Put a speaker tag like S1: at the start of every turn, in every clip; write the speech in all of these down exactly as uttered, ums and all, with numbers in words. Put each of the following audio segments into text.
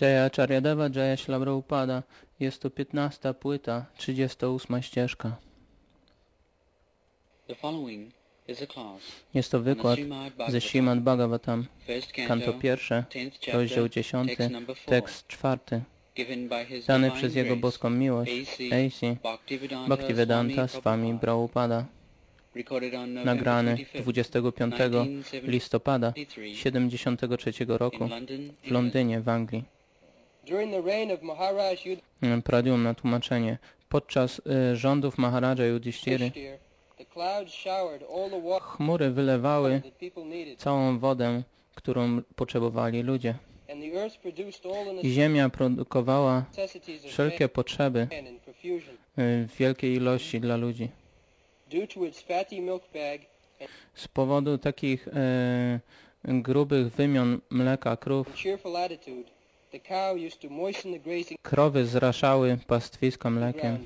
S1: Jaya Acharyadeva, Jaya Śrīla Prabhupada. Jest to piętnasta płyta, trzydziesta ósma ścieżka. Jest to wykład ze Śrimad Bhagavatam, kanto pierwsze, rozdział dziesiąty, tekst czwarty, dany przez Jego boską miłość, A C Bhaktivedanta Swami Prabhupada, nagrany dwudziestego piątego listopada siedemdziesiątego trzeciego roku w Londynie w Anglii. Pradyum na tłumaczenie. Podczas y, rządów Maharaja Yudhishtiry chmury wylewały całą wodę, którą potrzebowali ludzie. I ziemia produkowała wszelkie potrzeby w wielkiej ilości dla ludzi. Z powodu takich e, grubych wymion mleka krów, krowy zraszały pastwiska mlekiem.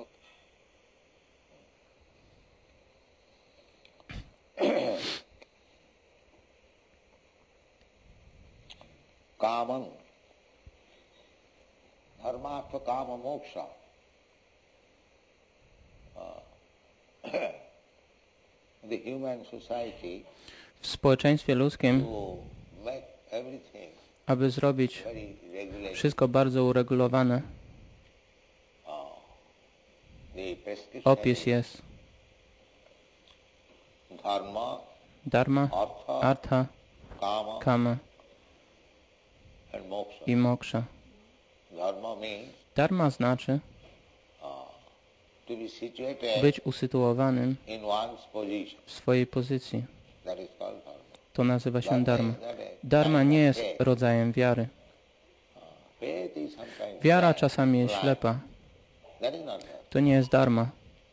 S2: Kaman, dharmartha kama moksha. The human society,
S1: w społeczeństwie ludzkim, aby zrobić wszystko bardzo uregulowane, opis jest dharma, artha, kama i moksha. Dharma znaczy być usytuowanym w swojej pozycji. To nazywa się dharma. Dharma nie jest rodzajem wiary. Wiara czasami jest ślepa. To nie jest dharma.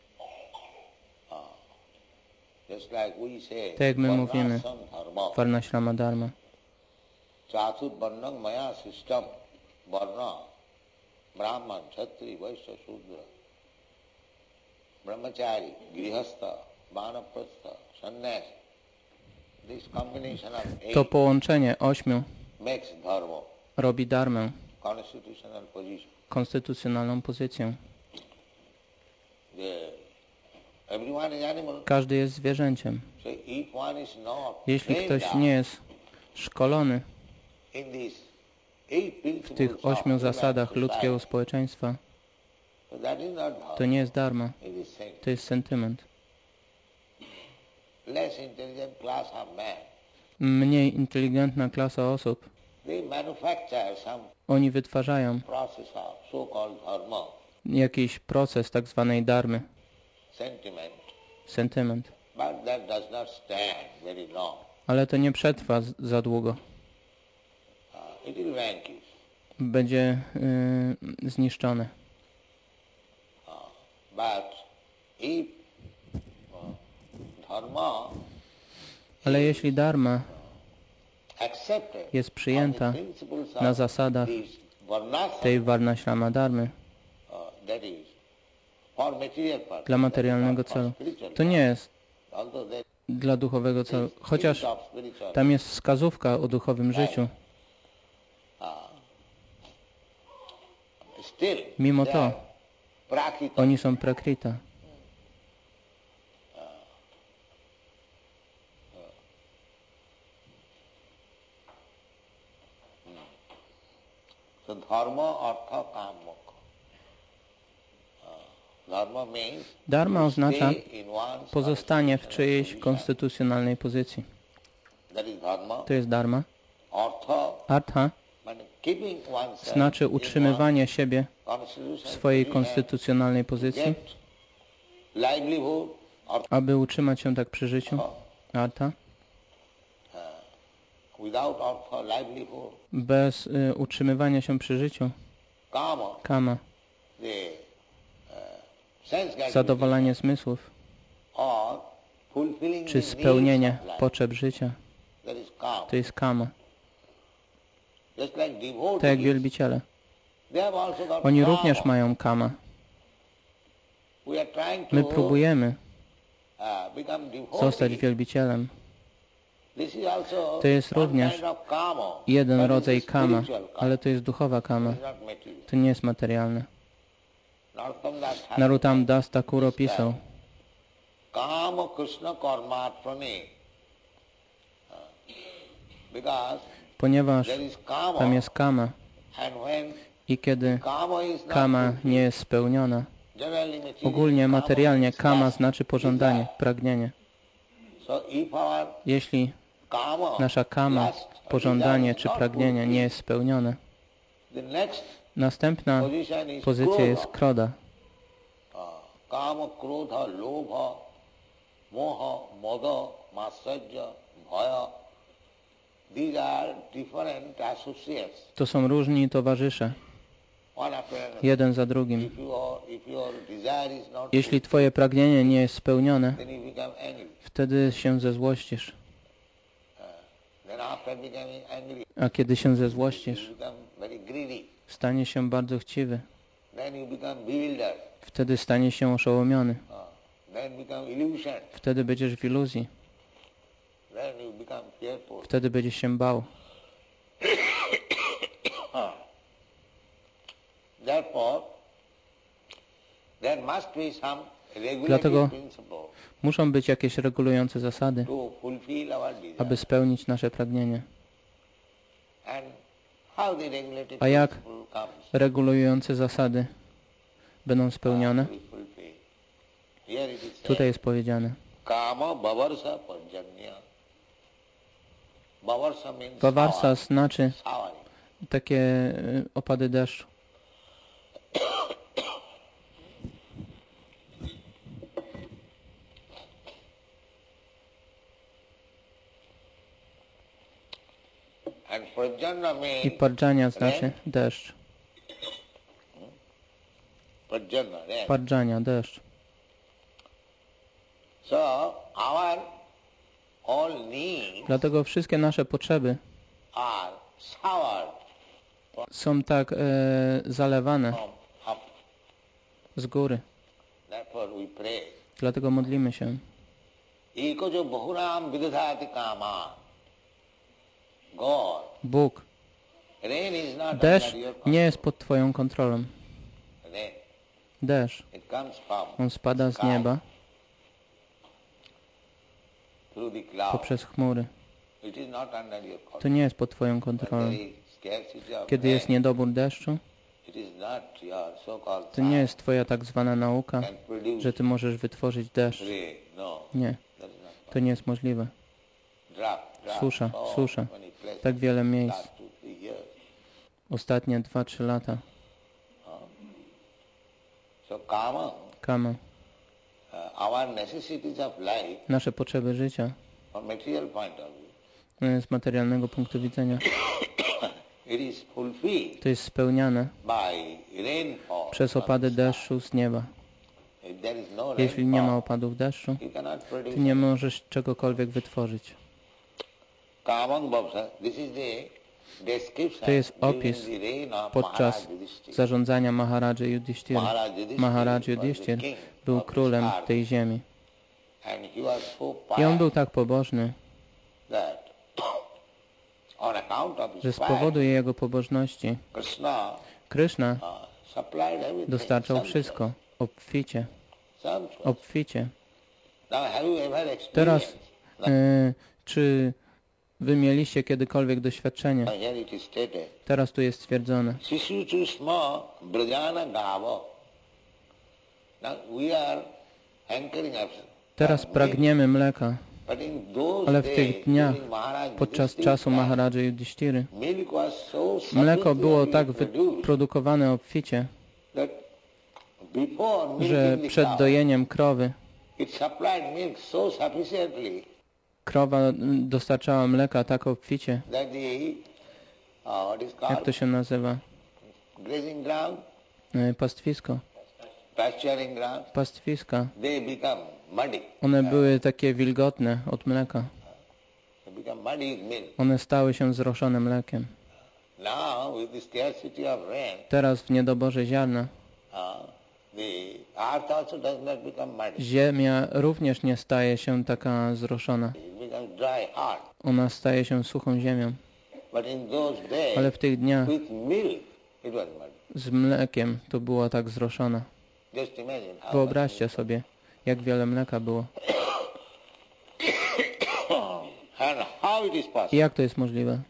S1: Tak jak my mówimy, varnashrama dharma.
S2: Chaturvarnam maya system varna brahman, kshatri, vaishya, shudra, brahmachari, grihastha, vanaprastha, sannyasi. This combination of eight
S1: To połączenie ośmiu
S2: makes dharma,
S1: robi dharmę,
S2: constitutional position.
S1: konstytucjonalną pozycję.
S2: The, everyone is animal.
S1: Każdy jest zwierzęciem.
S2: So if one is not
S1: Jeśli ktoś nie jest szkolony w tych ośmiu zasadach ludzkiego społeczeństwa, to nie jest dharma, to jest sentyment. Mniej inteligentna klasa osób, oni wytwarzają jakiś proces tak zwanej dharmy, sentyment, ale to nie przetrwa za długo. Będzie y, zniszczone. Ale jeśli dharma jest przyjęta na zasadach tej varnashrama dharmy dla materialnego celu, to nie jest dla duchowego celu. Chociaż tam jest wskazówka o duchowym życiu, mimo to oni są prakrita. Dharma oznacza pozostanie w czyjejś konstytucjonalnej pozycji. To jest dharma. Artha znaczy utrzymywanie siebie w swojej konstytucjonalnej pozycji, aby utrzymać się tak przy życiu. Artha. Bez y, utrzymywania się przy życiu. Kama. Zadowolenie zmysłów, czy spełnienie potrzeb życia. To jest kama. Tak jak wielbiciele. Oni również mają kama. My próbujemy zostać wielbicielem. To jest również jeden rodzaj kama, ale to jest duchowa kama. To nie jest materialne. Narottam Das Thakur opisał, ponieważ tam jest kama i kiedy kama nie jest spełniona, ogólnie materialnie kama znaczy pożądanie, pragnienie. Jeśli nasza kama, pożądanie czy pragnienie nie jest spełnione, następna pozycja jest kroda. To są różni towarzysze, jeden za drugim. Jeśli twoje pragnienie nie jest spełnione, wtedy się zezłościsz. A kiedy się zezłościsz, stanie się bardzo chciwy. Wtedy stanie się oszołomiony. Wtedy będziesz w iluzji. Wtedy będziesz się bał. Dlatego muszą być jakieś regulujące zasady, aby spełnić nasze pragnienie. A jak regulujące zasady będą spełnione? Tutaj jest powiedziane. Vavarsa znaczy takie opady deszczu. I parjanya znaczy deszcz. Parjanya, deszcz. Dlatego wszystkie nasze potrzeby są tak e, zalewane z góry. Dlatego modlimy się. Bóg, deszcz nie jest pod twoją kontrolą. Deszcz, on spada z nieba poprzez chmury. To nie jest pod twoją kontrolą. Kiedy jest niedobór deszczu, to nie jest twoja tak zwana nauka, że ty możesz wytworzyć deszcz. Nie, to nie jest możliwe. Susza, susza. Tak wiele miejsc. Ostatnie dwa, trzy lata. Kama. Nasze potrzeby życia z materialnego punktu widzenia to jest spełniane przez opady deszczu z nieba. Jeśli nie ma opadów deszczu, ty nie możesz czegokolwiek wytworzyć. To jest opis podczas zarządzania Maharadży Yudhishthira. Maharaj Yudhishthir był królem tej ziemi. I on był tak pobożny, że z powodu jego pobożności Krishna dostarczał wszystko obficie. Obficie. Teraz, e, czy wy mieliście kiedykolwiek doświadczenie? Teraz tu jest stwierdzone. Teraz pragniemy mleka, ale w tych dniach, podczas czasu Maharadży Yudhishtiry, mleko było tak wyprodukowane obficie, że przed dojeniem krowy krowa dostarczała mleka tak obficie, jak to się nazywa? Pastwisko. Pastwiska. One były takie wilgotne od mleka. One stały się zroszone mlekiem. Teraz w niedoborze ziarna Ziemia również nie staje się taka zroszona. Ona staje się suchą ziemią. Ale w tych dniach z mlekiem to była tak zroszona. Wyobraźcie sobie, jak wiele mleka było. I jak to jest możliwe?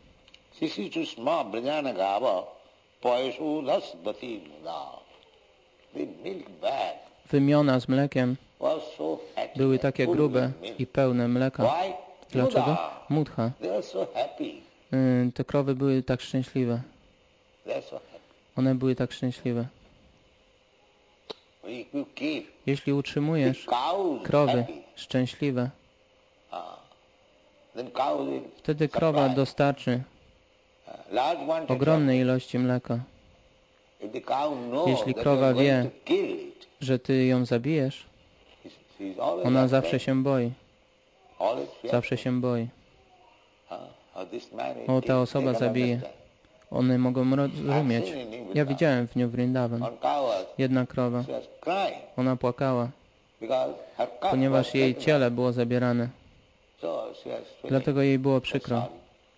S1: Wymiona z mlekiem były takie grube i pełne mleka. Dlaczego? Mudha. Te krowy były tak szczęśliwe. One były tak szczęśliwe. Jeśli utrzymujesz krowy szczęśliwe, wtedy krowa dostarczy ogromnej ilości mleka. Jeśli krowa wie, że ty ją zabijesz, ona zawsze się boi. Zawsze się boi. O, ta osoba zabije. One mogą rozumieć. Ja widziałem w New Vrindavan. Jedna krowa. Ona płakała, ponieważ jej ciele było zabierane. Dlatego jej było przykro.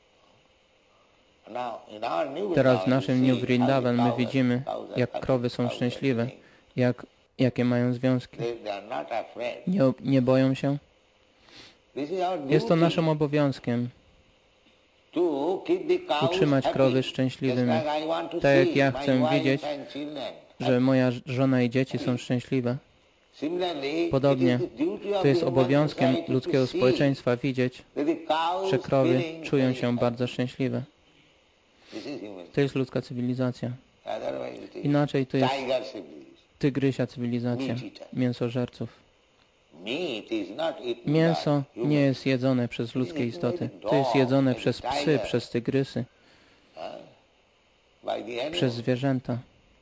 S1: Teraz w naszym New Vrindavan my widzimy, jak krowy są szczęśliwe, jak, jakie mają związki. Nie, nie boją się. Jest to naszym obowiązkiem utrzymać krowy szczęśliwymi. Tak jak ja chcę widzieć, że moja żona i dzieci są szczęśliwe. Podobnie to jest obowiązkiem ludzkiego społeczeństwa widzieć, że krowy czują się bardzo szczęśliwe. To jest ludzka cywilizacja. Inaczej to jest tygrysia cywilizacja, mięsożerców. Mięso nie jest jedzone przez ludzkie istoty. To jest jedzone przez psy, przez tygrysy, przez zwierzęta.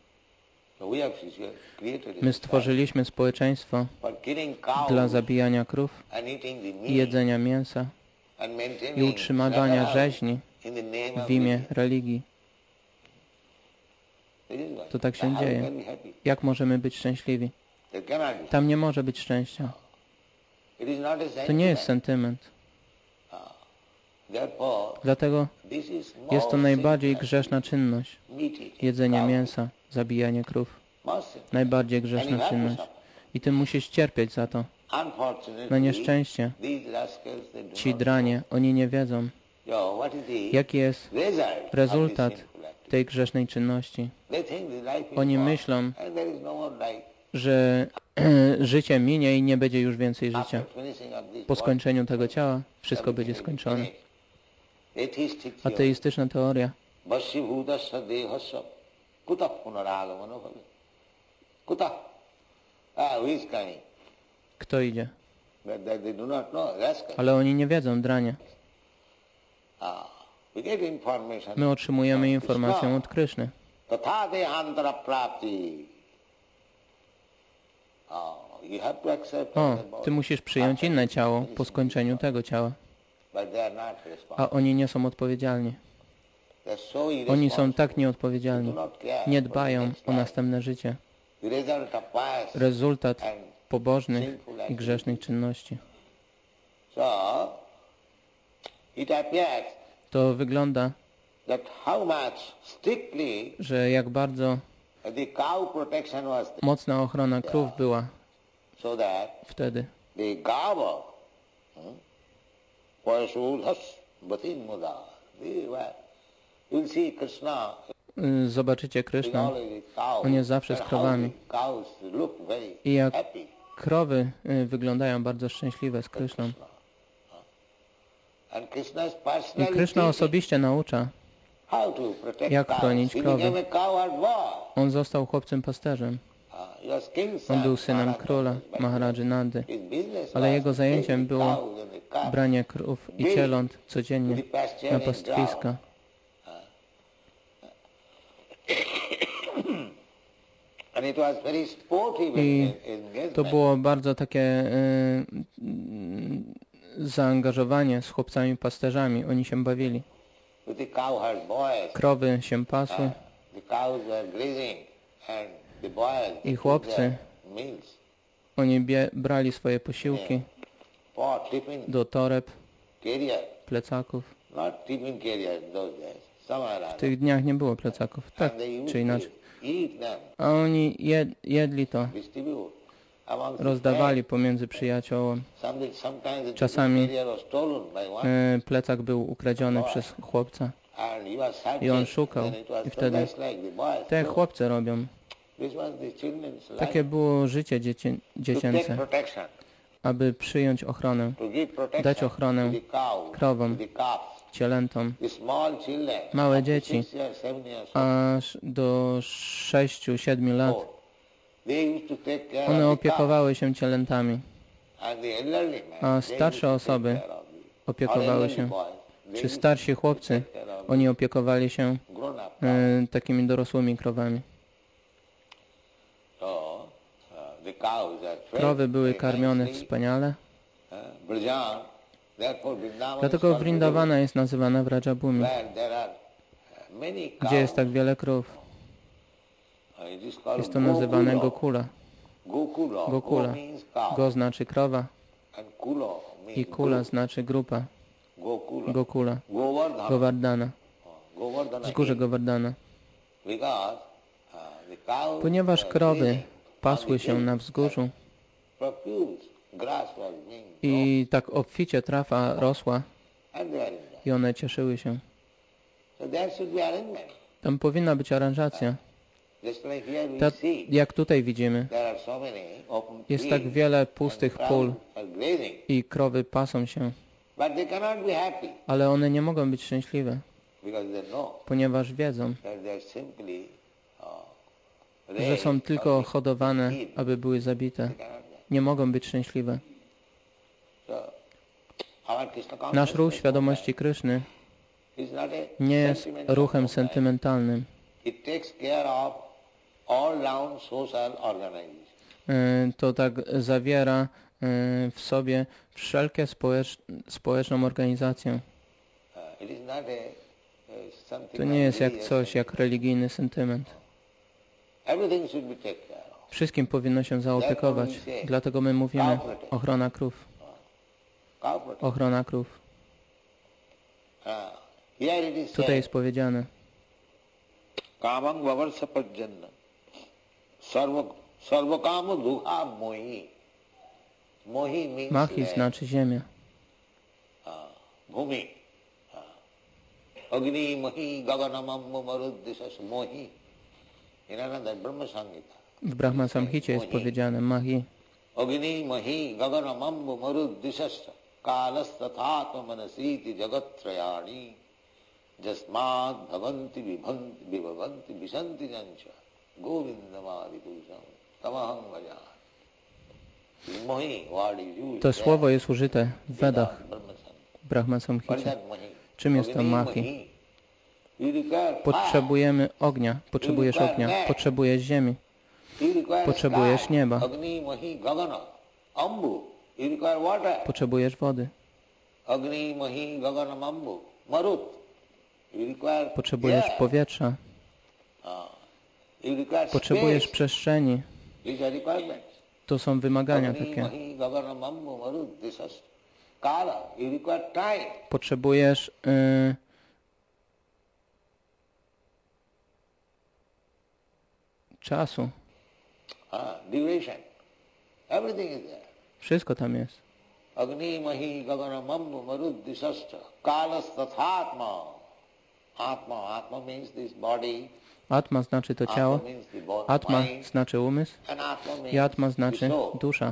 S1: My stworzyliśmy społeczeństwo dla zabijania krów i jedzenia mięsa i utrzymywania rzeźni w imię religii. To tak się dzieje. Jak możemy być szczęśliwi? Tam nie może być szczęścia. To nie jest sentyment. Dlatego jest to najbardziej grzeszna czynność. Jedzenie mięsa, zabijanie krów. Najbardziej grzeszna czynność. I ty musisz cierpieć za to. Na nieszczęście ci dranie, oni nie wiedzą, jaki jest rezultat tej grzesznej czynności. Oni myślą, że życie minie i nie będzie już więcej życia. Po skończeniu tego ciała wszystko będzie skończone. Ateistyczna teoria. Kto idzie? Ale oni nie wiedzą, dranie. My otrzymujemy informację od Kryszny. O, ty musisz przyjąć inne ciało po skończeniu tego ciała. A oni nie są odpowiedzialni. Oni są tak nieodpowiedzialni. Nie dbają o następne życie. Rezultat pobożnych i grzesznych czynności. To wygląda, że jak bardzo mocna ochrona krów była wtedy. Zobaczycie Kryszna, on jest zawsze z krowami. I jak krowy wyglądają bardzo szczęśliwe z Kryszną. I Kryszna osobiście naucza, jak chronić krowy. On został chłopcem pasterzem. On był synem króla, Maharadży Nandy. Ale jego zajęciem było branie krów i cieląt codziennie na pastwiska. I to było bardzo takie e, zaangażowanie z chłopcami pasterzami. Oni się bawili. Krowy się pasły I chłopcy, oni bie, brali swoje posiłki do toreb, plecaków. W tych dniach nie było plecaków, tak czy inaczej. A oni jed, jedli to, rozdawali pomiędzy przyjaciołom. Czasami e, plecak był ukradziony przez chłopca i on szukał. I wtedy tak jak chłopcy robią. Takie było życie dziecię, dziecięce, aby przyjąć ochronę, dać ochronę krowom, cielętom. Małe dzieci, aż do sześciu siedmiu lat, one opiekowały się cielętami, a starsze osoby opiekowały się, czy starsi chłopcy, oni opiekowali się e, takimi dorosłymi krowami. Krowy były karmione wspaniale. Dlatego Vrindawana jest nazywana Vrajabhumi, gdzie jest tak wiele krów. Jest to nazywane Gokula. Gokula. Go znaczy krowa i Kula znaczy grupa. Gokula. Govardhana. Wzgórze Govardhana. Ponieważ krowy pasły się na wzgórzu i tak obficie trawa rosła i one cieszyły się. Tam powinna być aranżacja. Tak jak tutaj widzimy, jest tak wiele pustych pól i krowy pasą się, ale one nie mogą być szczęśliwe, ponieważ wiedzą, że są tylko hodowane, aby były zabite. Nie mogą być szczęśliwe. Nasz ruch świadomości Kryszny nie jest ruchem sentymentalnym. To tak zawiera w sobie wszelkie społecz, społeczną organizację. To nie jest jak coś, jak religijny sentyment. Wszystkim powinno się zaopiekować. Dlatego my mówimy ochrona krów. Ochrona krów. Tutaj jest powiedziane. Mahi znaczy ziemia. Agni mahi gaganamammu maruddisas mohi. W Brahma Samhicie jest powiedziane Mahi. Agni mahi gaganamammu maruddisas kalastathatma manasiti jagattrayani jasmad bhavanti vibhanti vibhavanti visanti jancha govindamadi purusham tamaham vajan. To słowo jest użyte w Vedach, w Brahma Samhicie. Czym jest to Mahi? Potrzebujemy ognia, potrzebujesz ognia, potrzebujesz ziemi, potrzebujesz nieba, potrzebujesz wody, potrzebujesz powietrza, potrzebujesz przestrzeni. To są wymagania takie. Potrzebujesz y, czasu. Wszystko tam jest. Agni mahi gaganamammu maruddisasta kalastathatma. Atma, atma means this body. Atma znaczy to ciało, atma znaczy umysł i atma znaczy dusza.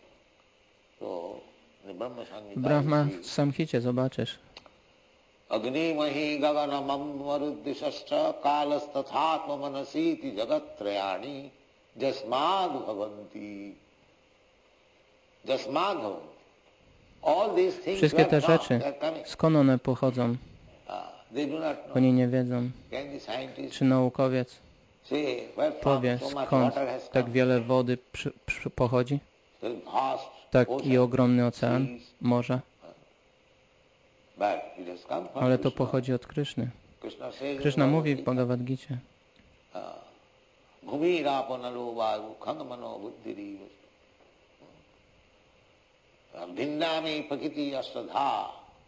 S1: W Brahma Samhicie zobaczysz. Agni mahi gaganamam maruddisascha kalastathatma manasiti jagattrayani jasmad bhavanti. Jasmad bhavanti. Wszystkie te rzeczy, skąd one pochodzą? Oni nie wiedzą. Czy naukowiec powie, skąd tak wiele wody przy, przy, pochodzi? Taki ogromny ocean, morza. Ale to pochodzi od Kryszny. Kryszna mówi w Bhagavad Gicie.
S2: Bhumirāpanalo vāyu khangamano buddhiri Bhinnami pakiti astadha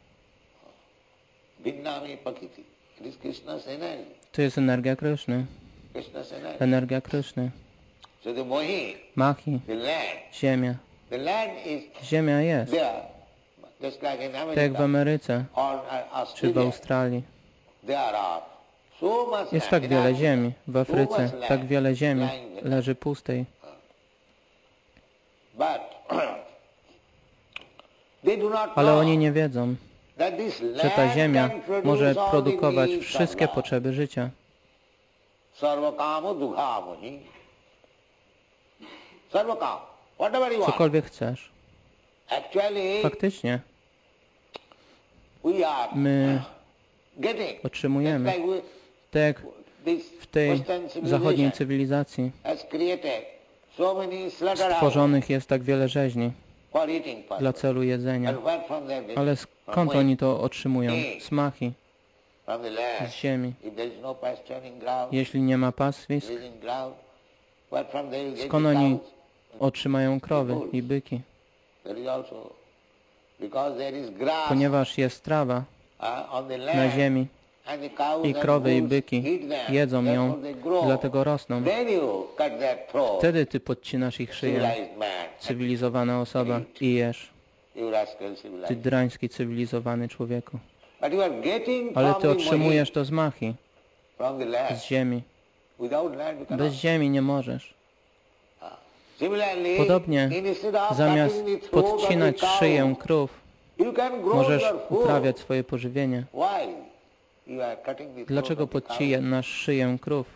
S2: Bhinnami pakiti. It is Krishna's energy.
S1: To jest energia Kryszny.
S2: Krishna's energy.
S1: Energia Kryszny.
S2: So the Mohi,
S1: Mahi,
S2: the land,
S1: ziemia.
S2: the land is
S1: Ziemia jest.
S2: there, just like in
S1: Tak jak w
S2: America
S1: Ameryce
S2: or
S1: czy w
S2: Australia.
S1: Australii.
S2: There are so much
S1: Jest
S2: land.
S1: tak
S2: In
S1: wiele
S2: Africa,
S1: ziemi. W Afryce
S2: so much land
S1: tak wiele ziemi
S2: lying there.
S1: leży pustej.
S2: But they do not
S1: Ale
S2: know
S1: oni nie wiedzą,
S2: that this
S1: że ta
S2: land
S1: ziemia
S2: can produce
S1: może
S2: all the
S1: produkować
S2: needs of
S1: wszystkie
S2: life.
S1: potrzeby życia.
S2: Sarvakamo dukhamohi. Sarvakam. Whatever you want.
S1: Cokolwiek chcesz.
S2: Actually,
S1: Faktycznie
S2: we are
S1: my
S2: getting.
S1: otrzymujemy.
S2: Just like we,
S1: Tak jak
S2: this
S1: w tej
S2: Western
S1: zachodniej
S2: civilization
S1: cywilizacji
S2: has created so many slaughterhouses
S1: stworzonych jest tak wiele rzeźni
S2: for eating
S1: dla
S2: purpose.
S1: celu jedzenia.
S2: And where from they get?
S1: Ale skąd
S2: From
S1: oni to otrzymują? Z machi,
S2: From the land.
S1: z ziemi.
S2: If there is no pasturing ground,
S1: Jeśli nie ma pastwisk,
S2: grazing ground, where from they will get
S1: skąd
S2: the
S1: oni
S2: cows?
S1: otrzymają krowy i byki?
S2: There is also, because there is grass
S1: Ponieważ jest trawa
S2: uh, on the
S1: na
S2: land,
S1: ziemi
S2: and the cows
S1: i
S2: and
S1: krowy i
S2: bulls
S1: byki
S2: eat them,
S1: jedzą ją,
S2: therefore they grow.
S1: dlatego rosną.
S2: Then you cut their throat,
S1: Wtedy ty podcinasz ich szyję,
S2: civilized man,
S1: cywilizowana osoba, i jesz.
S2: you rascal
S1: Ty
S2: civilized.
S1: drański, cywilizowany człowieku.
S2: But you are getting
S1: Ale
S2: from
S1: ty
S2: the
S1: otrzymujesz to z machi,
S2: money, from the land.
S1: z ziemi.
S2: Without land you cannot.
S1: Bez ziemi nie możesz.
S2: Similarly,
S1: Podobnie,
S2: instead of
S1: zamiast
S2: cutting the throat of the
S1: podcinać
S2: cow,
S1: szyję krów,
S2: you can grow
S1: możesz
S2: your food.
S1: uprawiać swoje pożywienie.
S2: Why? You are cutting the throat
S1: Dlaczego
S2: of the cow.
S1: podcinasz szyję krów?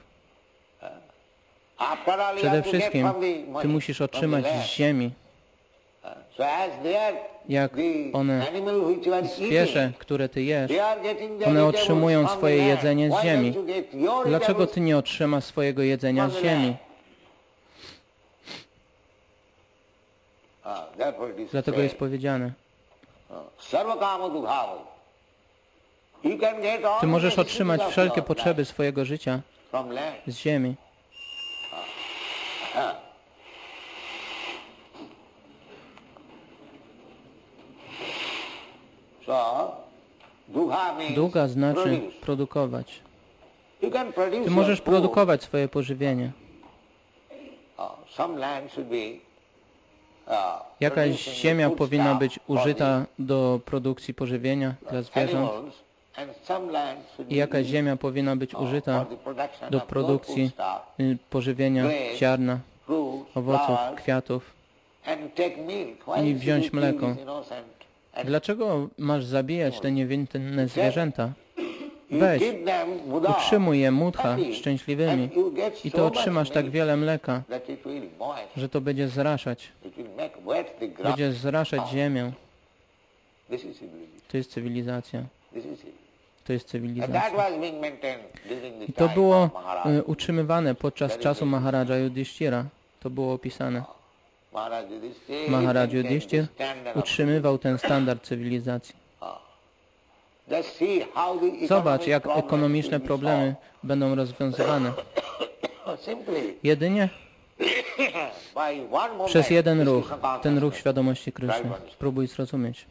S2: After all, you
S1: Przede
S2: have to get
S1: wszystkim
S2: from the money,
S1: ty musisz
S2: from the
S1: otrzymać
S2: land.
S1: z ziemi,
S2: So as they are,
S1: jak
S2: the
S1: one,
S2: animal which you are
S1: zwierzę,
S2: eating,
S1: które ty jesz.
S2: they are getting their
S1: One
S2: vegetables
S1: otrzymują
S2: from
S1: swoje
S2: the land.
S1: jedzenie z
S2: Why
S1: ziemi.
S2: don't you get your
S1: Dlaczego
S2: vegetables
S1: ty nie otrzymasz swojego jedzenia
S2: from
S1: z
S2: the land?
S1: ziemi?
S2: Ah, therefore it is
S1: Dlatego
S2: said,
S1: jest powiedziane.
S2: Sarvakama dukhavaj. You can get all
S1: Ty możesz
S2: the
S1: otrzymać
S2: necessities of
S1: wszelkie
S2: your
S1: potrzeby
S2: life
S1: swojego życia
S2: from land.
S1: z ziemi.
S2: Ah. So, dukha means
S1: Długa znaczy
S2: produce.
S1: produkować.
S2: You can produce
S1: Ty możesz
S2: your food.
S1: produkować swoje pożywienie.
S2: Uh, some land should be uh,
S1: Jakaś
S2: producing the
S1: ziemia
S2: food
S1: powinna
S2: stuff
S1: być
S2: for
S1: użyta do produkcji pożywienia
S2: the
S1: dla zwierząt
S2: animals, and some land should
S1: i
S2: be
S1: jakaś
S2: used,
S1: ziemia powinna być
S2: uh,
S1: użyta
S2: for the production
S1: do
S2: of those
S1: produkcji
S2: food stuff,
S1: y, pożywienia ziarna,
S2: fruits,
S1: owoców,
S2: flowers,
S1: kwiatów.
S2: and take milk. Why
S1: i
S2: should
S1: wziąć
S2: you kill
S1: mleko.
S2: these innocent animals?
S1: Dlaczego masz zabijać te niewinne zwierzęta?
S2: You
S1: Weź,
S2: keep them buddha,
S1: utrzymuj je mudha
S2: happy,
S1: szczęśliwymi
S2: and you get
S1: i
S2: so
S1: to
S2: much
S1: otrzymasz tak
S2: milk
S1: wiele mleka,
S2: that it will moist.
S1: że to będzie zraszać.
S2: It will make wet the ground.
S1: Będzie zraszać ziemię.
S2: This is civilization.
S1: To jest cywilizacja.
S2: This is it.
S1: To jest
S2: And that
S1: cywilizacja.
S2: was being maintained during the
S1: I to
S2: time
S1: było
S2: of Maharaj.
S1: y, utrzymywane podczas czasu Maharaja Yudhishthira. To było opisane.
S2: Maharaj Yudhishthira
S1: Maharaj
S2: maintained
S1: Yudhishthir
S2: the standard of
S1: utrzymywał ten standard cywilizacji.
S2: Just see how the
S1: Zobacz,
S2: economic
S1: jak
S2: problems
S1: ekonomiczne
S2: will be
S1: problemy będą rozwiązywane.
S2: solved. Simply
S1: Jedynie
S2: by one moment,
S1: przez jeden
S2: this
S1: ruch,
S2: Krishna
S1: ten ruch
S2: consciousness.
S1: świadomości Kryszny. Spróbuj zrozumieć.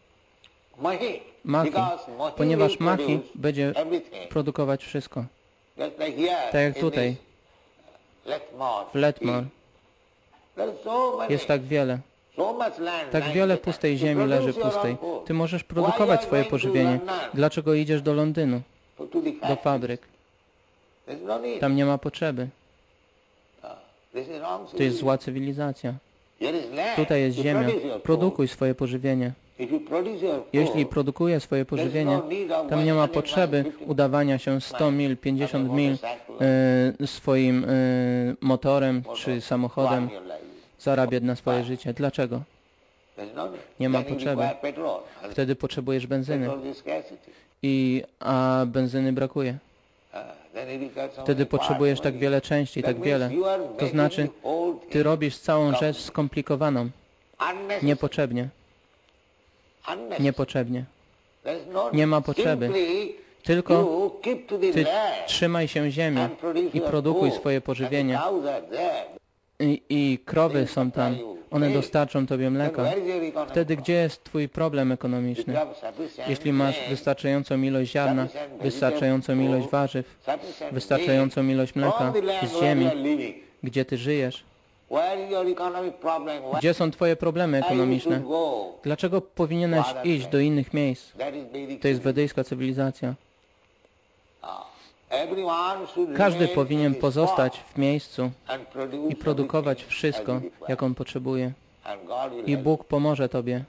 S2: Mahi,
S1: Mahi,
S2: because Mahi
S1: ponieważ
S2: will
S1: Mahi
S2: produce
S1: będzie
S2: everything.
S1: produkować wszystko.
S2: Just like here,
S1: Tak jak
S2: in
S1: tutaj,
S2: this Letmore,
S1: w Letmore,
S2: there is so many,
S1: jest tak wiele.
S2: so much land
S1: Tak
S2: lying
S1: wiele
S2: there.
S1: pustej
S2: You
S1: ziemi
S2: produce
S1: leży
S2: your own
S1: pustej.
S2: food.
S1: Ty możesz
S2: Why
S1: produkować
S2: you are
S1: swoje
S2: going to
S1: pożywienie.
S2: London?
S1: Dlaczego idziesz do Londynu,
S2: To- to the
S1: do
S2: factories.
S1: fabryk?
S2: There's no need.
S1: Tam nie ma potrzeby.
S2: Ah, this is wrong
S1: To jest zła cywilizacja.
S2: Here is land.
S1: Tutaj jest
S2: You
S1: ziemia.
S2: produce your food.
S1: Produkuj swoje pożywienie.
S2: If you produce your food,
S1: Jeśli produkuje swoje pożywienie, tam nie ma potrzeby udawania się sto mil, pięćdziesiąt mil e, swoim e, motorem czy samochodem, zarabiać na swoje życie. Dlaczego? Nie ma potrzeby. Wtedy potrzebujesz benzyny, i, a benzyny brakuje. Wtedy potrzebujesz tak wiele części, tak wiele. To znaczy, ty robisz całą rzecz skomplikowaną. Niepotrzebnie. Niepotrzebnie. Nie ma potrzeby. Tylko Ty trzymaj się ziemi i produkuj swoje pożywienie. I, I krowy są tam. One dostarczą Tobie mleka. Wtedy gdzie jest Twój problem ekonomiczny? Jeśli masz wystarczającą ilość ziarna, wystarczającą ilość warzyw, wystarczającą ilość mleka z ziemi, gdzie Ty żyjesz, gdzie są Twoje problemy ekonomiczne? Dlaczego powinieneś iść do innych miejsc? To jest wedyjska cywilizacja. Każdy powinien pozostać w miejscu i produkować wszystko, jak on potrzebuje. I Bóg pomoże Tobie.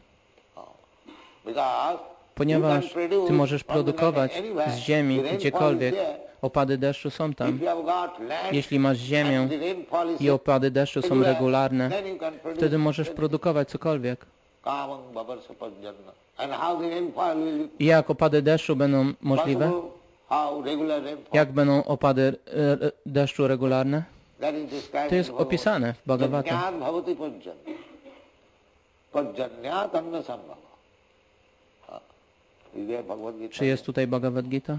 S1: Ponieważ Ty możesz produkować z ziemi gdziekolwiek. Opady deszczu są tam. Jeśli masz ziemię i opady deszczu są regularne, wtedy możesz produkować cokolwiek. I jak opady deszczu będą możliwe? Jak będą opady deszczu regularne? To jest opisane w Bhagavatam. Czy jest tutaj Bhagavad Gita?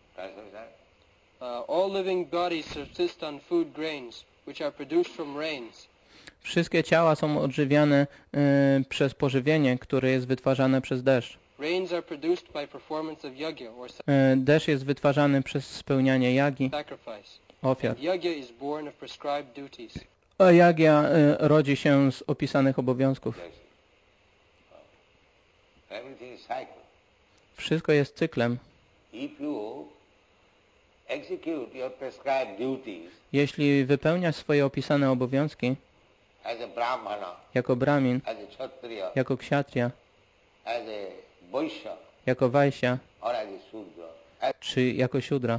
S3: All living bodies subsist on food grains, which are produced from rains.
S1: Wszystkie ciała są odżywiane y, przez pożywienie, które jest wytwarzane przez deszcz.
S3: Rains are produced by performance of yajna or
S1: y, Deszcz jest wytwarzany przez spełnianie jagi,
S3: sacrifice.
S1: ofiar.
S3: Yajna is born of prescribed duties.
S1: A jagia y, rodzi się z opisanych obowiązków. Wszystko jest cyklem. Jeśli wypełniasz swoje opisane obowiązki jako brahmin, jako kshatriya, jako vaishya, czy jako shudra,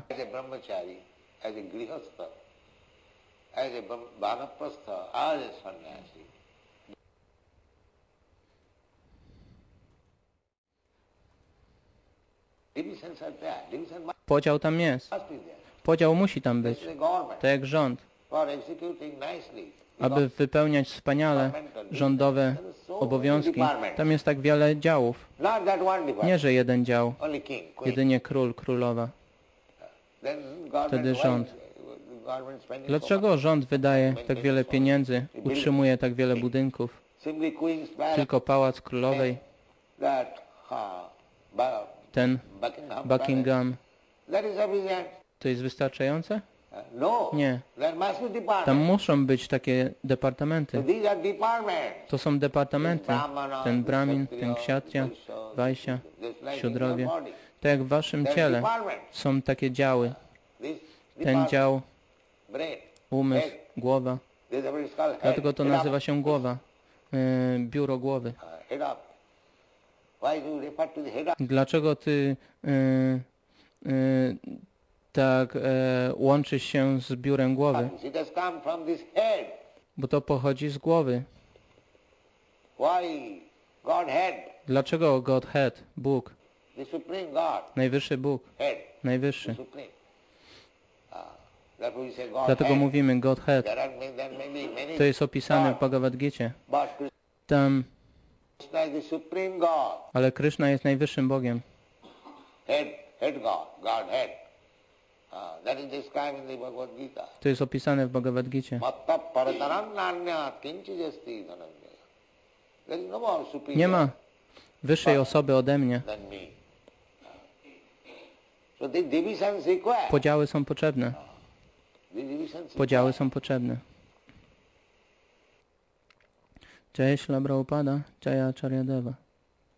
S1: podział tam jest. Podział musi tam być. Tak jak rząd. Aby wypełniać wspaniale rządowe obowiązki, tam jest tak wiele działów. Nie, że jeden dział, jedynie król, królowa. Wtedy rząd. Dlaczego rząd wydaje tak wiele pieniędzy, utrzymuje tak wiele budynków? Tylko pałac królowej, ten Buckingham, to jest wystarczające? Nie. Tam muszą być takie departamenty. To są departamenty. Ten brahmin, ten kshatriya, vaishya, shudrowie. Tak jak w waszym ciele są takie działy. Ten dział, umysł, głowa. Dlatego to nazywa się głowa. Biuro głowy. Dlaczego ty y, y, tak y, łączysz się z biurem głowy? Bo to pochodzi z głowy. Dlaczego Godhead, Bóg? Najwyższy Bóg. Najwyższy. Dlatego mówimy Godhead. To jest opisane w Bhagavad Gicie. Tam ale Krishna jest najwyższym Bogiem. To jest opisane w Bhagavad Gicie. Nie ma wyższej osoby ode mnie. Podziały są potrzebne. Podziały są potrzebne. Jai Śrīla Prabhupāda, Jai Acharya Deva.